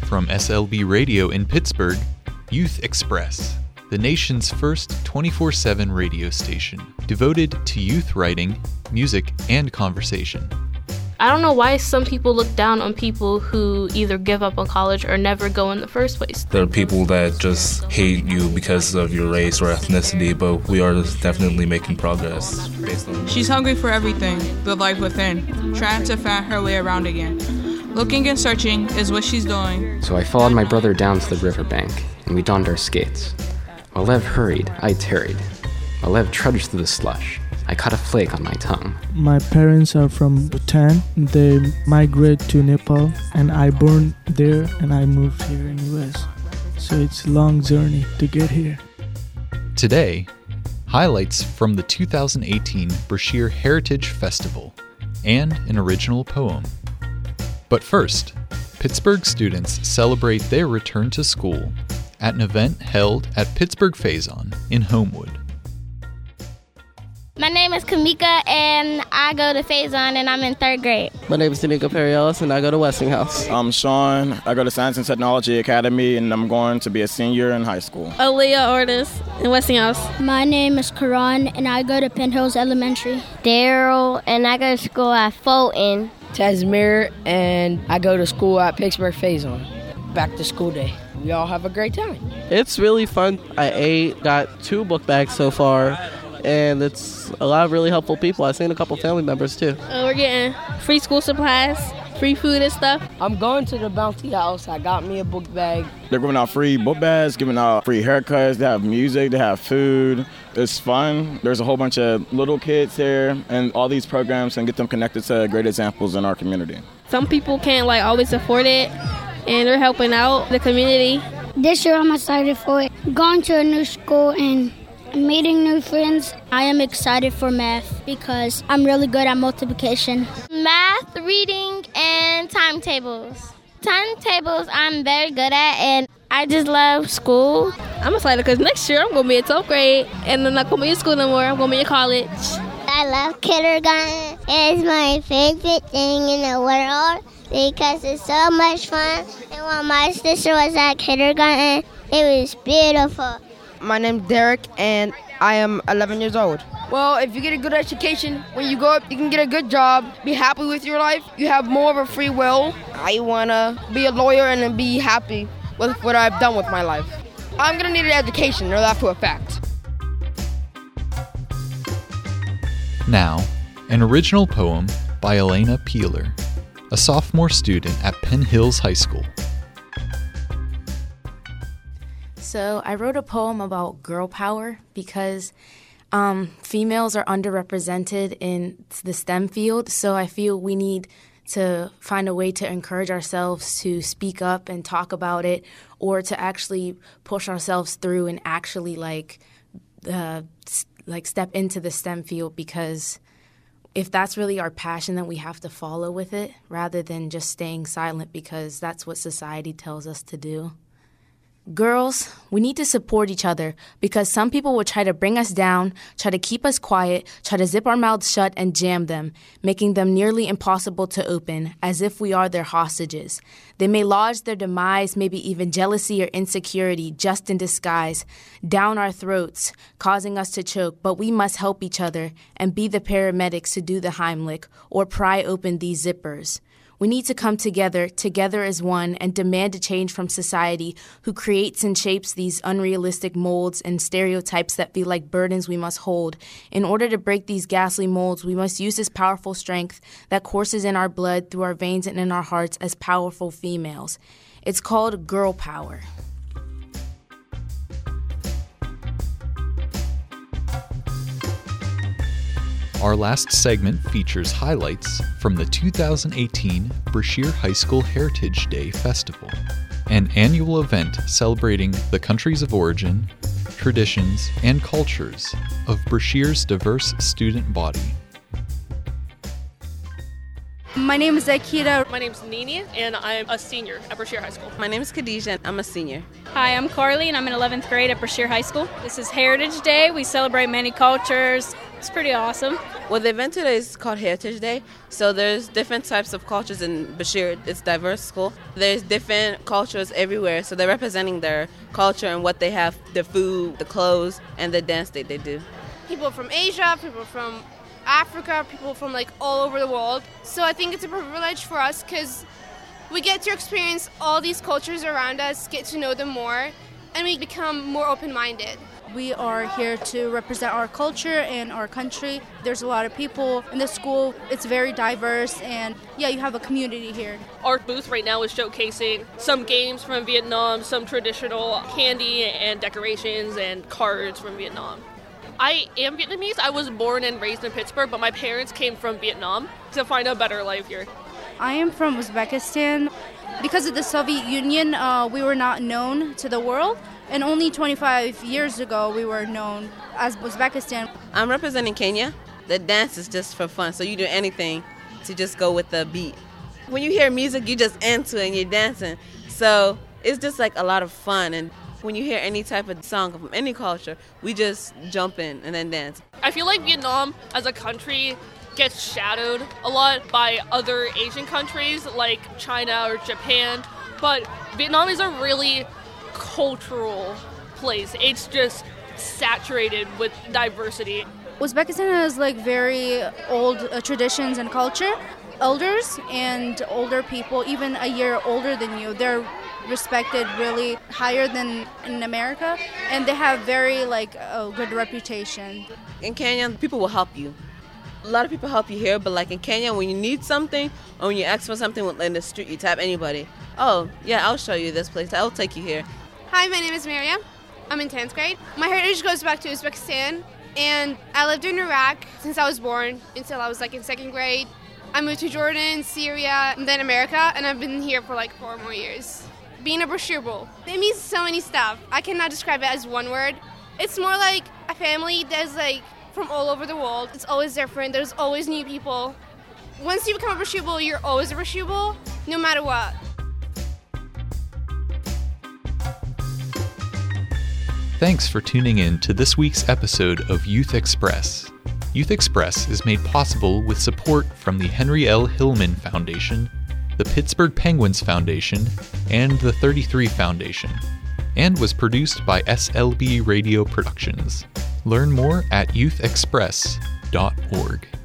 From SLB Radio in Pittsburgh, Youth Express, the nation's first 24/7 radio station devoted to youth writing, music, and conversation. I don't know why some people look down on people who either give up on college or never go in the first place. There are people that just hate you because of your race or ethnicity, but we are definitely making progress based on... She's hungry for everything, the life within, trying to find her way around again. Looking and searching is what she's doing. So I followed my brother down to the riverbank, and we donned our skates. While Lev hurried, I tarried. While Lev trudged through the slush, I caught a flake on my tongue. My parents are from Bhutan. They migrated to Nepal, and I born there, and I moved here in US. So it's a long journey to get here. Today, highlights from the 2018 Brashear Heritage Festival and an original poem. But first, Pittsburgh students celebrate their return to school at an event held at Pittsburgh Faison in Homewood. My name is Kamika, and I go to Faison, and I'm in 3rd grade. My name is Danica Perry-Ellis, and I go to Westinghouse. I'm Sean. I go to Science and Technology Academy, and I'm going to be a senior in high school. Aaliyah Ortiz in Westinghouse. My name is Karan, and I go to Penn Hills Elementary. Daryl, and I go to school at Fulton. Tasmir, and I go to school at Pittsburgh Faison. Back to school day. We all have a great time. It's really fun. I got 2 book bags so far, and it's a lot of really helpful people. I've seen a couple family members too. We're getting free school supplies, free food and stuff. I'm going to the Bounty House. I got me a book bag. They're giving out free book bags, giving out free haircuts. They have music, they have food. It's fun. There's a whole bunch of little kids here, and all these programs can get them connected to great examples in our community. Some people can't always afford it, and they're helping out the community. This year I'm excited for it. Going to a new school and meeting new friends. I am excited for math because I'm really good at multiplication. Math, reading, and timetables. Timetables I'm very good at, and I just love school. I'm excited because next year I'm going to be in 12th grade, and I'm not going to be in school no more. I'm going to be in college. I love kindergarten. It's my favorite thing in the world because it's so much fun. And when my sister was at kindergarten, it was beautiful. My name's Derek, and I am 11 years old. Well, if you get a good education, when you grow up, you can get a good job, be happy with your life. You have more of a free will. I want to be a lawyer and be happy with what I've done with my life. I'm going to need an education, know that for a fact. Now, an original poem by Elena Peeler, a sophomore student at Penn Hills High School. So I wrote a poem about girl power because females are underrepresented in the STEM field. So I feel we need to find a way to encourage ourselves to speak up and talk about it, or to actually push ourselves through and actually step into the STEM field, because if that's really our passion, then we have to follow with it rather than just staying silent because that's what society tells us to do. Girls, we need to support each other because some people will try to bring us down, try to keep us quiet, try to zip our mouths shut and jam them, making them nearly impossible to open, as if we are their hostages. They may lodge their demise, maybe even jealousy or insecurity, just in disguise, down our throats, causing us to choke, but we must help each other and be the paramedics to do the Heimlich or pry open these zippers. We need to come together as one, and demand a change from society who creates and shapes these unrealistic molds and stereotypes that feel like burdens we must hold. In order to break these ghastly molds, we must use this powerful strength that courses in our blood, through our veins, and in our hearts as powerful females. It's called girl power. Our last segment features highlights from the 2018 Brashear High School Heritage Day Festival, an annual event celebrating the countries of origin, traditions, and cultures of Brashear's diverse student body. My name is Akita. My name is Nini, and I'm a senior at Brashear High School. My name is Khadijah, and I'm a senior. Hi, I'm Carly, and I'm in 11th grade at Brashear High School. This is Heritage Day. We celebrate many cultures, It's pretty awesome. Well, the event today is called Heritage Day. So there's different types of cultures in Bashir. It's a diverse school. There's different cultures everywhere. So they're representing their culture and what they have, the food, the clothes, and the dance that they do. People from Asia, people from Africa, people from like all over the world. So I think it's a privilege for us because we get to experience all these cultures around us, get to know them more, and we become more open-minded. We are here to represent our culture and our country. There's a lot of people in the school. It's very diverse, and yeah, you have a community here. Our booth right now is showcasing some games from Vietnam, some traditional candy and decorations and cards from Vietnam. I am Vietnamese. I was born and raised in Pittsburgh, but my parents came from Vietnam to find a better life here. I am from Uzbekistan. Because of the Soviet Union, we were not known to the world. And only 25 years ago, we were known as Uzbekistan. I'm representing Kenya. The dance is just for fun, so you do anything to just go with the beat. When you hear music, you just into it and you're dancing. So it's just like a lot of fun. And when you hear any type of song from any culture, we just jump in and then dance. I feel like Vietnam as a country gets shadowed a lot by other Asian countries like China or Japan. But Vietnam is a really cultural place. It's just saturated with diversity. Uzbekistan has like very old traditions and culture. Elders and older people, even a year older than you, they're respected really higher than in America, and they have very like a good reputation. In Kenya, people will help you. A lot of people help you here, but like in Kenya, when you need something or when you ask for something in the street, you tap anybody. Oh, yeah, I'll show you this place. I'll take you here. Hi, my name is Miriam. I'm in 10th grade. My heritage goes back to Uzbekistan, and I lived in Iraq since I was born until I was like in 2nd grade. I moved to Jordan, Syria, and then America, and I've been here for like 4 more years. Being a Bashir Bull, it means so many stuff. I cannot describe it as one word. It's more like a family that's like from all over the world. It's always different. There's always new people. Once you become a Bashir Bull, you're always a Bashir Bull, no matter what. Thanks for tuning in to this week's episode of Youth Express. Youth Express is made possible with support from the Henry L. Hillman Foundation, the Pittsburgh Penguins Foundation, and the 33 Foundation, and was produced by SLB Radio Productions. Learn more at youthexpress.org.